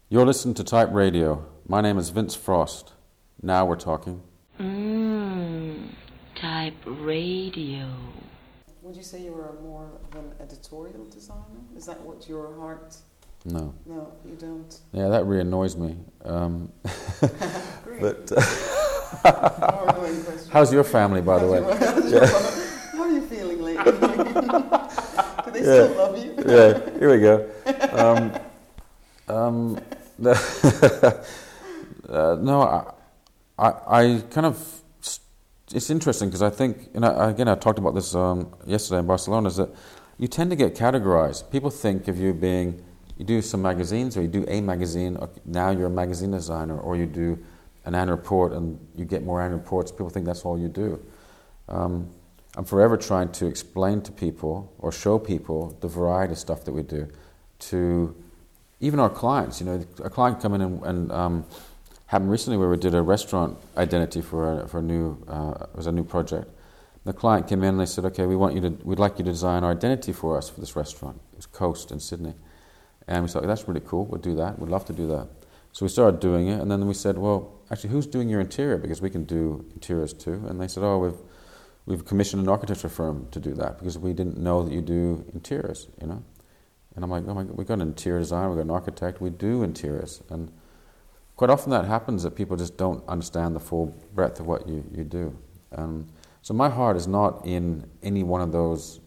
You're listening to Type Radio. My name is Vince Frost. Now we're talking. Type Radio. Would you say you were more of an editorial designer? Is that what your heart... No. No, you don't. Yeah, that really annoys me. Great. But More annoying question. how's your family, by the way? How are you feeling lately? Do they still love you? Yeah, here we go. No, I kind of... It's interesting because I think, and again, I talked about this yesterday in Barcelona, is that you tend to get categorized. People think of you being... You do some magazines, or you do a magazine, or now you're a magazine designer, or you do an annual report and you get more annual reports. People think that's all you do. I'm forever trying to explain to people or show people the variety of stuff that we do to even our clients. You know, a client come in and happened recently where we did a restaurant identity for a new it was a new project. The client came in and they said, "Okay, we'd like you to design our identity for us for this restaurant." It was Coast in Sydney. And we thought, that's really cool, we'll do that, we'd love to do that. So we started doing it, and then we said, well, actually, who's doing your interior? Because we can do interiors too. And they said, we've commissioned an architecture firm to do that, because we didn't know that you do interiors, you know. And I'm like, oh my God, we've got an interior designer, we've got an architect, we do interiors. And quite often that happens, that people just don't understand the full breadth of what you do. So my heart is not in any one of those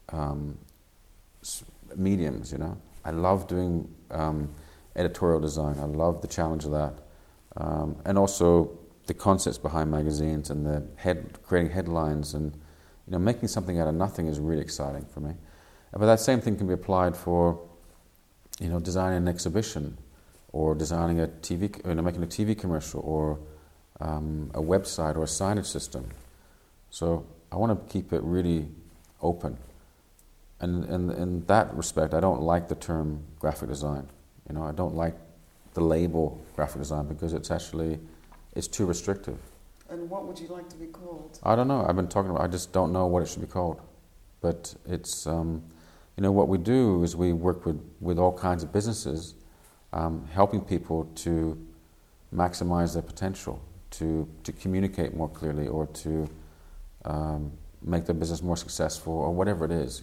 mediums, you know. I love doing editorial design. I love the challenge of that, and also the concepts behind magazines and creating headlines and making something out of nothing is really exciting for me. But that same thing can be applied for designing an exhibition, or designing making a TV commercial, or a website or a signage system. So I want to keep it really open. And in that respect, I don't like the term graphic design. I don't like the label graphic design because it's too restrictive. And what would you like to be called? I don't know. I just don't know what it should be called. But it's, what we do is we work with all kinds of businesses, helping people to maximize their potential, to communicate more clearly, or to make their business more successful, or whatever it is.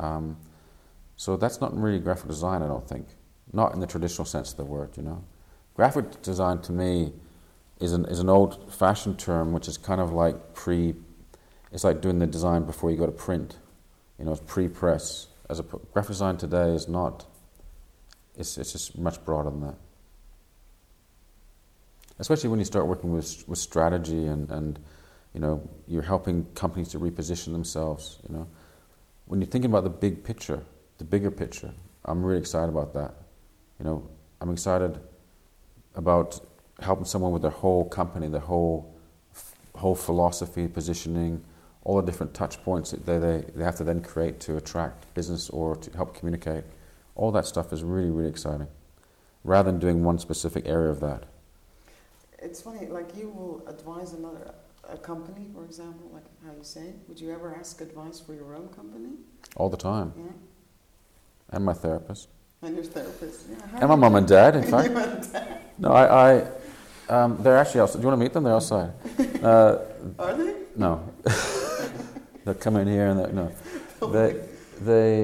So that's not really graphic design, I don't think. Not in the traditional sense of the word, Graphic design to me is an old-fashioned term, which is kind of like it's like doing the design before you go to print. It's pre-press. Graphic design today is not, it's just much broader than that. Especially when you start working with strategy and you're helping companies to reposition themselves, When you're thinking about the big picture, the bigger picture, I'm really excited about that. I'm excited about helping someone with their whole company, their whole philosophy, positioning, all the different touch points that they have to then create to attract business or to help communicate. All that stuff is really, really exciting, rather than doing one specific area of that. It's funny, like you will advise a company, for example, like how you say, would you ever ask advice for your own company? All the time. Yeah. And my therapist. And your therapist, yeah. And my mum and dad, in fact. Your mum and dad. No, they're actually outside. Do you want to meet them? They're outside. Are they? No. They'll come in here and no. They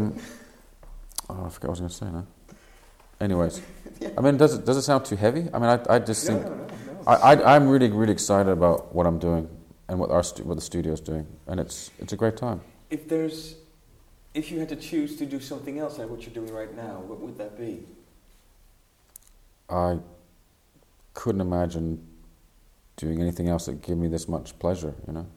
I forgot what I was going to say now. Anyways. Yeah. I mean, does it sound too heavy? I mean, I just think... No. I'm really, really excited about what I'm doing and what the studio's doing, and it's a great time. If you had to choose to do something else like what you're doing right now, what would that be? I couldn't imagine doing anything else that gave me this much pleasure, And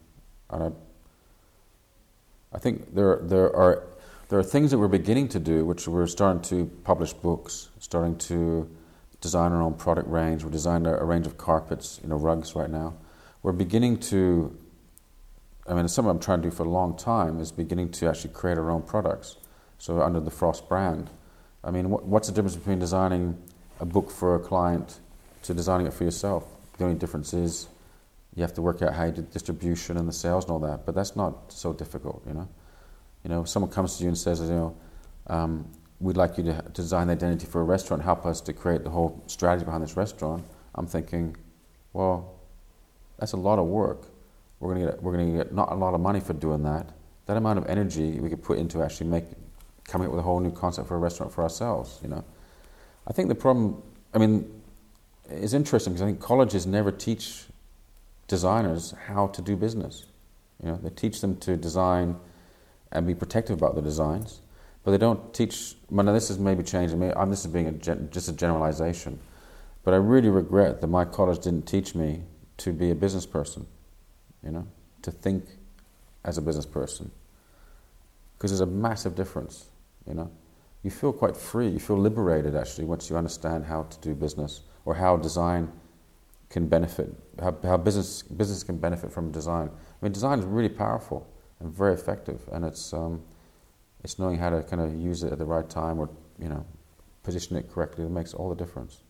I think there are things that we're beginning to do, which we're starting to publish books, starting to design our own product range. We're designing a range of carpets, rugs right now. We're beginning to, it's something I'm trying to do for a long time, is beginning to actually create our own products. So under the Frost brand. I mean, what's the difference between designing a book for a client to designing it for yourself? The only difference is you have to work out how you do distribution and the sales and all that, but that's not so difficult, If someone comes to you and says, we'd like you to design the identity for a restaurant, help us to create the whole strategy behind this restaurant. I'm thinking, well, that's a lot of work. We're going to get not a lot of money for doing that. That amount of energy we could put into actually coming up with a whole new concept for a restaurant for ourselves. I think the problem, is interesting because I think colleges never teach designers how to do business. They teach them to design and be protective about the designs, but they don't teach. Now this has maybe changed. This is being just a generalization, but I really regret that my college didn't teach me to be a business person. To think as a business person, because there's a massive difference. You feel quite free. You feel liberated actually once you understand how to do business or how design can benefit, how business can benefit from design. Design is really powerful and very effective, and it's knowing how to kind of use it at the right time or position it correctly that makes all the difference.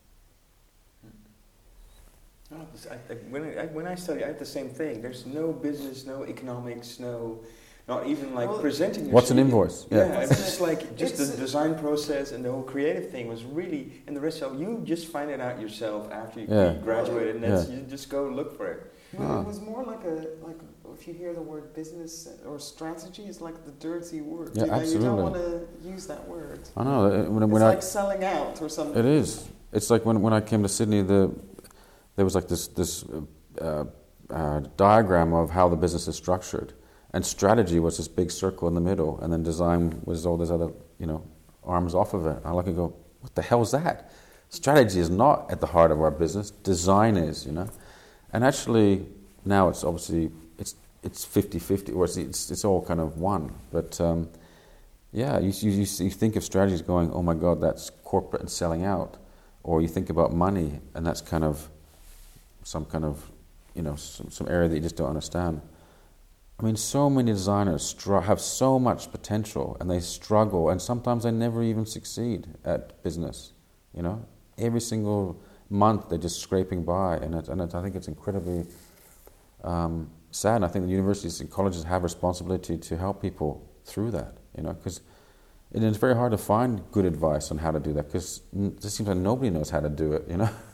When I study, I had the same thing. There's no business, no economics, not even presenting yourself. What's an invoice? Yeah, it's just the design process and the whole creative thing was really, and the rest of you just find it out yourself after you graduated, and you just go look for it. Well, it was more like if you hear the word business or strategy, it's like the dirty word. Yeah, absolutely. You don't want to use that word. I know. It's like selling out or something. It is. It's like when I came to Sydney, there was this diagram of how the business is structured, and strategy was this big circle in the middle, and then design was all those other arms off of it. I look and go, what the hell is that? Strategy is not at the heart of our business. Design is, and actually now it's obviously it's 50-50, or it's all kind of one. But you think of strategy as going, oh my God, that's corporate and selling out, or you think about money, and that's kind of some kind of, some area that you just don't understand. So many designers have so much potential, and they struggle, and sometimes they never even succeed at business. Every single month they're just scraping by, and I think it's incredibly sad. And I think the universities and colleges have responsibility to help people through that. Because it's very hard to find good advice on how to do that, because it just seems like nobody knows how to do it.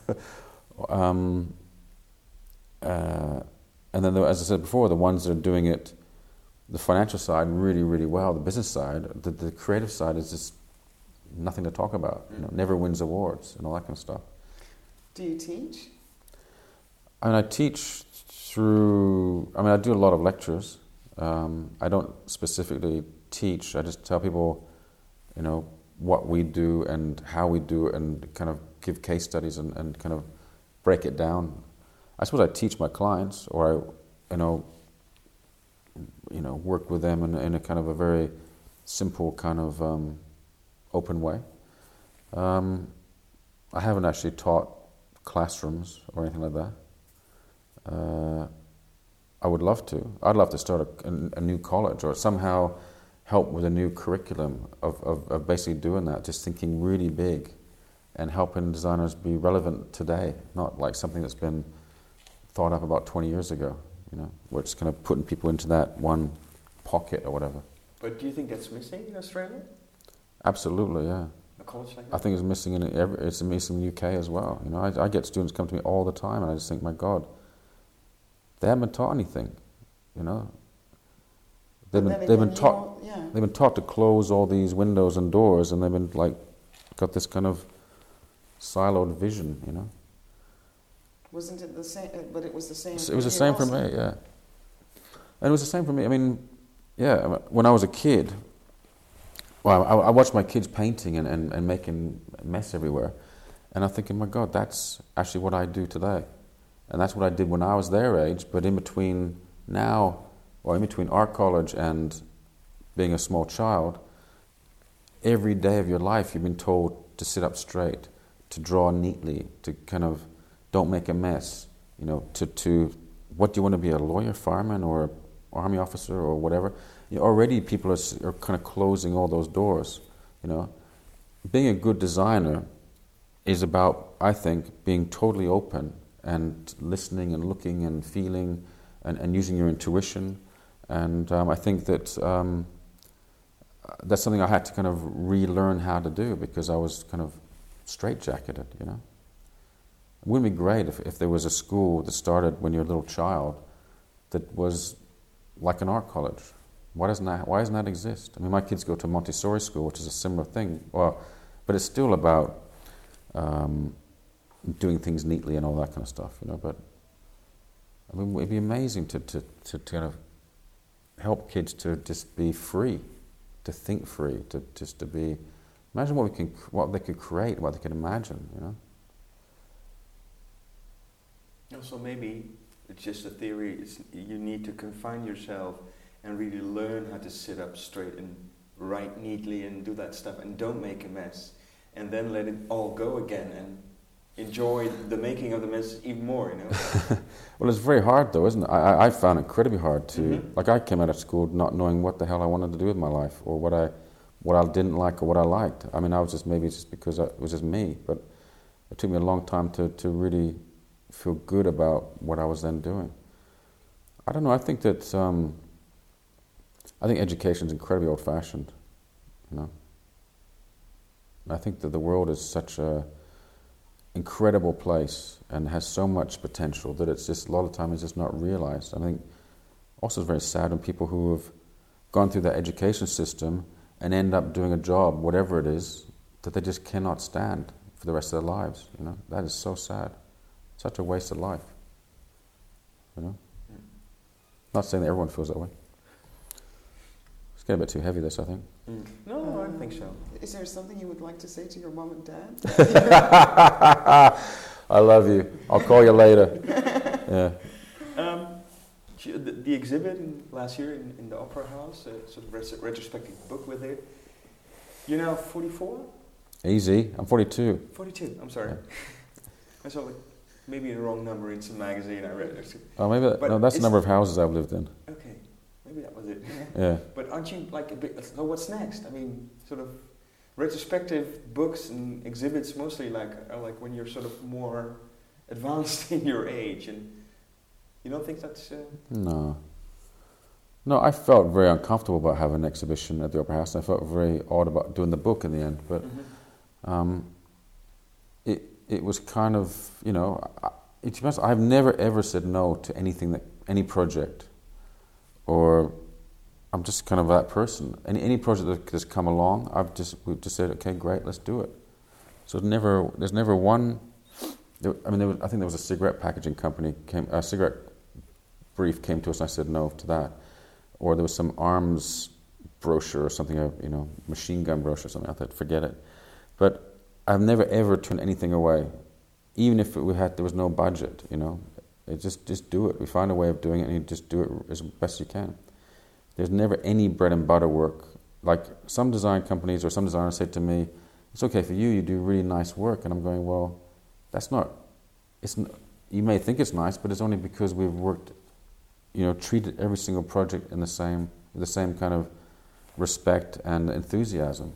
And then, as I said before, the ones that are doing it, the financial side, really, really well. The business side, the creative side is just nothing to talk about. Never wins awards and all that kind of stuff. Do you teach? I teach through. I do a lot of lectures. I don't specifically teach. I just tell people, what we do and how we do it, and kind of give case studies and kind of break it down. I suppose I teach my clients, or I, work with them in a kind of a very simple kind of open way. I haven't actually taught classrooms or anything like that. I would love to. I'd love to start a new college, or somehow help with a new curriculum of basically doing that, just thinking really big and helping designers be relevant today, not like something that's been thought up about 20 years ago, where it's kind of putting people into that one pocket or whatever. But do you think that's missing in Australia? Absolutely, yeah. A college like that? I think it's missing it's missing in the UK as well. I get students come to me all the time, and I just think, my God, they haven't been taught anything. They've been taught to close all these windows and doors, and they've been got this kind of siloed vision. Wasn't it the same? But it was the same. It was the same for me, yeah. And it was the same for me. When I was a kid, I watched my kids painting and making a mess everywhere, and I'm thinking, my God, that's actually what I do today, and that's what I did when I was their age. But in between art college and being a small child, every day of your life you've been told to sit up straight, to draw neatly, to kind of don't make a mess, to what do you want to be, a lawyer, fireman, or army officer, or whatever? Already people are kind of closing all those doors, Being a good designer is about, I think, being totally open and listening and looking and feeling and using your intuition. And I think that that's something I had to kind of relearn how to do because I was kind of straitjacketed, you know. It wouldn't be great if there was a school that started when you're a little child that was like an art college. Why doesn't that exist? I mean, my kids go to a Montessori school, which is a similar thing. Well, but it's still about doing things neatly and all that kind of stuff, you know. But I mean, it'd be amazing to kind of help kids to just be free, to think free, to be. Imagine what they could create, what they could imagine, you know. Also, maybe it's just a theory. You need to confine yourself and really learn how to sit up straight and write neatly and do that stuff and don't make a mess, and then let it all go again and enjoy the making of the mess even more, you know. Well, it's very hard though, isn't it? I found it incredibly hard to, like I came out of school not knowing what the hell I wanted to do with my life or what I didn't like or what I liked. I mean, maybe it's just because it was just me, but it took me a long time to really feel good about what I was then doing. I don't know, I think that I think education is incredibly old-fashioned, you know. And I think that the world is such a incredible place and has so much potential that it's just a lot of the time it's just not realized. I think also it's very sad when people who have gone through that education system and end up doing a job, whatever it is, that they just cannot stand for the rest of their lives, you know. That is so sad. Such a waste of life, you know. Not saying that everyone feels that way. It's getting a bit too heavy, this, I think. No, I don't think so. Is there something you would like to say to your mom and dad? I love you. I'll call you later. Yeah. The exhibit last year in the Opera House, sort of retrospective book with it. You're now 44? Easy. I'm 42. 42, I'm sorry. Yeah. I saw maybe the wrong number in some magazine I read. Oh, maybe that's the number of houses I've lived in. Okay, maybe that was it. Yeah. But aren't you like a bit? So what's next? I mean, sort of retrospective books and exhibits mostly are like when you're sort of more advanced in your age, and you don't think that's No, I felt very uncomfortable about having an exhibition at the Opera House. I felt very odd about doing the book in the end, but it was kind of, you know, I've never ever said no to any project, or I'm just kind of that person. Any project that has come along, we've just said, okay, great, let's do it. So there's never one. I think there was a cigarette packaging company a cigarette brief came to us, and I said no to that. Or there was some arms brochure or something, you know, machine gun brochure or something. I thought, forget it. But I've never ever turned anything away, even if there was no budget. You know, just do it. We find a way of doing it, and you just do it as best you can. There's never any bread and butter work. Like some design companies or some designers say to me, "It's okay for you. You do really nice work," and I'm going, "Well, that's not. You may think it's nice, but it's only because we've worked, you know, treated every single project in the same kind of respect and enthusiasm."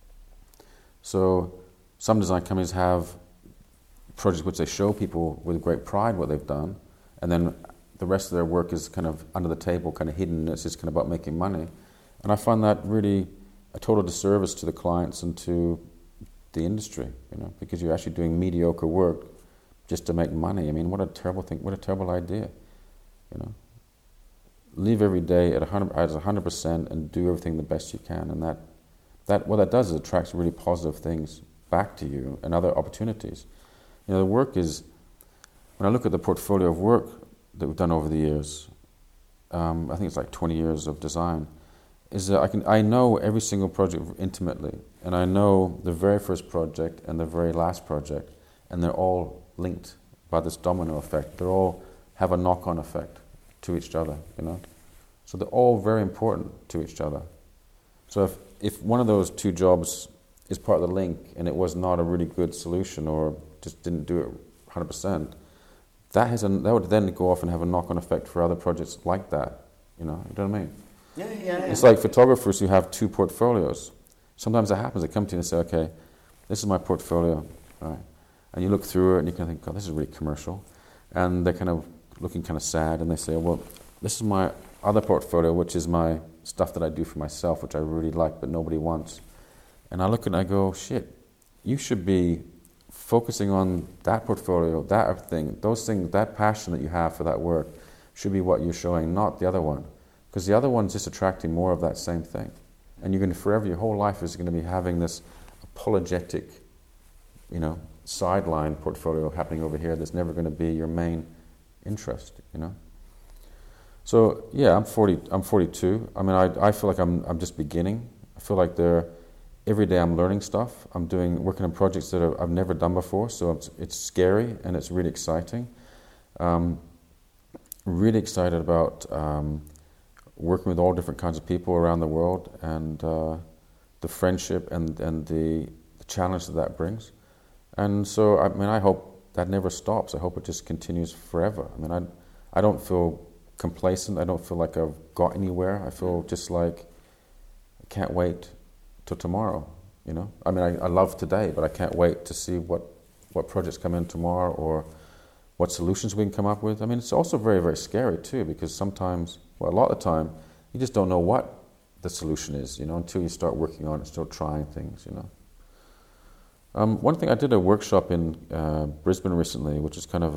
So some design companies have projects which they show people with great pride what they've done, and then the rest of their work is kind of under the table, kind of hidden. It's just kind of about making money. And I find that really a total disservice to the clients and to the industry, you know, because you're actually doing mediocre work just to make money. I mean, what a terrible thing, what a terrible idea, you know. Live every day at 100% and do everything the best you can, and that what that does is attracts really positive things back to you and other opportunities. You know, the work is, when I look at the portfolio of work that we've done over the years, I think it's like 20 years of design, is that I know every single project intimately, and I know the very first project and the very last project, and they're all linked by this domino effect. They all have a knock-on effect to each other, you know. So they're all very important to each other. So if one of those two jobs is part of the link and it was not a really good solution or just didn't do it 100%, that would then go off and have a knock-on effect for other projects like that, you know what I mean? Yeah. It's like photographers who have two portfolios. Sometimes that happens. They come to you and say, okay, this is my portfolio, all right. And you look through it and you kind of think, God, this is really commercial. And they're kind of looking kind of sad, and they say, well, this is my other portfolio, which is my stuff that I do for myself, which I really like, but nobody wants. And I look and I go, shit, you should be focusing on that portfolio, that thing, those things, that passion that you have for that work should be what you're showing, not the other one. Because the other one's just attracting more of that same thing. And you're going to forever, your whole life is going to be having this apologetic, sideline portfolio happening over here that's never going to be your main interest, So yeah, I'm 42. I mean, I feel like I'm just beginning. I feel like every day I'm learning stuff. I'm working on projects that I've never done before, so it's scary and it's really exciting. Really excited about working with all different kinds of people around the world, and the friendship and the challenge that brings. And so, I mean, I hope that never stops. I hope it just continues forever. I mean, I don't feel complacent. I don't feel like I've got anywhere. I feel just like I can't wait till tomorrow, I mean, I love today, but I can't wait to see what projects come in tomorrow or what solutions we can come up with. I mean, it's also very, very scary too, because sometimes, a lot of the time, you just don't know what the solution is, until you start working on it, start trying things, One thing, I did a workshop in Brisbane recently, which is kind of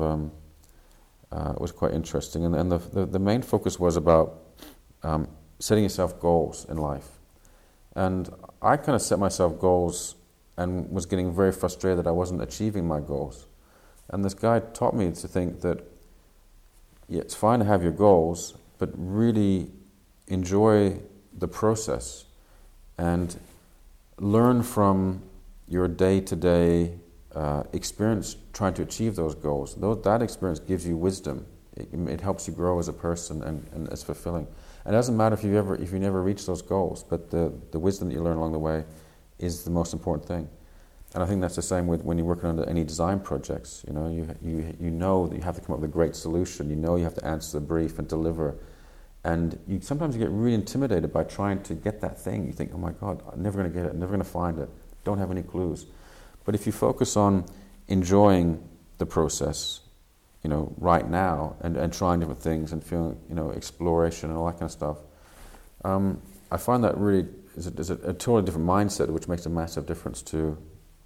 was quite interesting, and the main focus was about setting yourself goals in life. And I kind of set myself goals and was getting very frustrated that I wasn't achieving my goals. And this guy taught me to think that, yeah, it's fine to have your goals, but really enjoy the process and learn from your day-to-day experience trying to achieve those goals. That experience gives you wisdom. It helps you grow as a person, and it's fulfilling. And it doesn't matter if you never reach those goals, but the wisdom that you learn along the way is the most important thing. And I think that's the same with when you're working on any design projects. You know that you have to come up with a great solution. You know you have to answer the brief and deliver. And sometimes you get really intimidated by trying to get that thing. You think, oh my God, I'm never going to get it, I'm never going to find it. Don't have any clues. But if you focus on enjoying the process, right now, and trying different things and feeling, exploration and all that kind of stuff, I find that really is a totally different mindset, which makes a massive difference to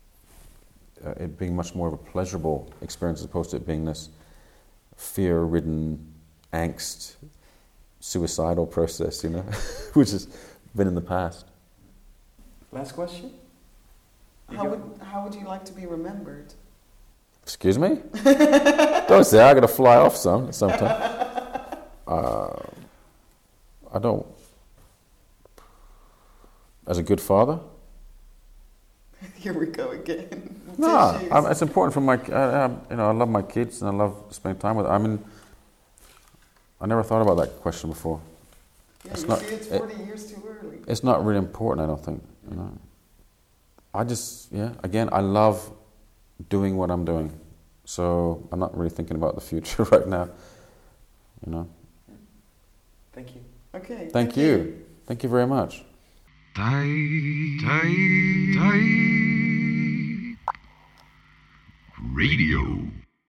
it being much more of a pleasurable experience as opposed to it being this fear-ridden, angst, suicidal process, which has been in the past. Last question? How would you like to be remembered? Excuse me? Don't say I got to fly off sometime. I don't. As a good father? Here we go again. No, it's important for my. I love my kids and I love spending time with them. I mean, I never thought about that question before. Yeah, it's 40 years too early. It's not really important, I don't think. I just, again, I love doing what I'm doing. So I'm not really thinking about the future right now. Thank you. Okay. Thank you. Thank you very much. Radio.